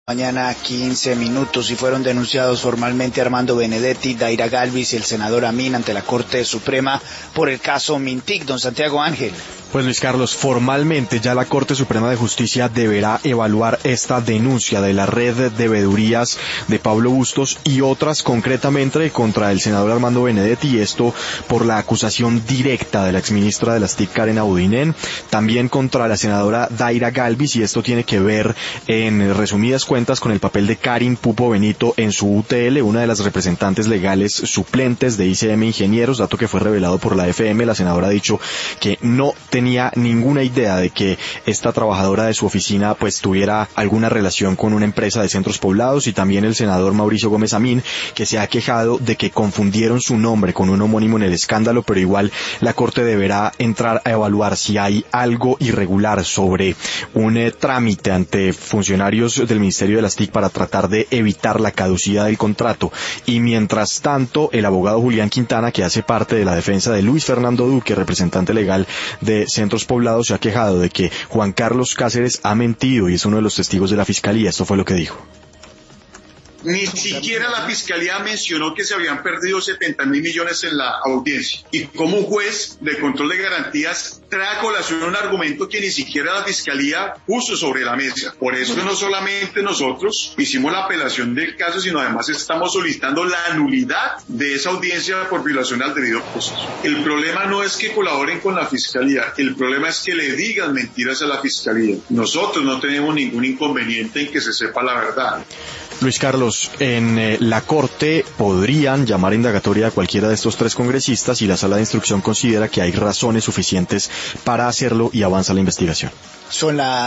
Mañana 15 minutos y fueron denunciados formalmente Armando Benedetti, Daira Galvis y el senador Amin ante la Corte Suprema por el caso Mintic. Don Santiago Ángel. Pues Luis Carlos, formalmente ya la Corte Suprema de Justicia deberá evaluar esta denuncia de la red de veedurías de Pablo Bustos y otras concretamente contra el senador Armando Benedetti, y esto por la acusación directa de la exministra de las TIC Karen Abudinen, también contra la senadora Daira Galvis, y esto tiene que ver en resumidas cuentas con el papel de Karin Pupo Benito en su UTL, una de las representantes legales suplentes de ICM Ingenieros, dato que fue revelado por la FM. La senadora ha dicho que no tenía ninguna idea de que esta trabajadora de su oficina pues tuviera alguna relación con una empresa de centros poblados, y también el senador Mauricio Gómez Amín, que se ha quejado de que confundieron su nombre con un homónimo en el escándalo, pero igual la Corte deberá entrar a evaluar si hay algo irregular sobre un trámite ante funcionarios del Ministerio de las TIC para tratar de evitar la caducidad del contrato. Y mientras tanto, el abogado Julián Quintana, que hace parte de la defensa de Luis Fernando Duque, representante legal de Centros Poblados, se ha quejado de que Juan Carlos Cáceres ha mentido y es uno de los testigos de la Fiscalía. Esto fue lo que dijo. Ni siquiera la Fiscalía mencionó que se habían perdido 70.000 millones en la audiencia. Y como un juez de control de garantías trae a colación un argumento que ni siquiera la Fiscalía puso sobre la mesa. Por eso no solamente nosotros hicimos la apelación del caso, sino además estamos solicitando la nulidad de esa audiencia por violación al debido proceso. El problema no es que colaboren con la Fiscalía, el problema es que le digan mentiras a la Fiscalía. Nosotros no tenemos ningún inconveniente en que se sepa la verdad. Luis Carlos, en la Corte podrían llamar a indagatoria a cualquiera de estos tres congresistas y la Sala de Instrucción considera que hay razones suficientes para hacerlo y avanza la investigación. Son las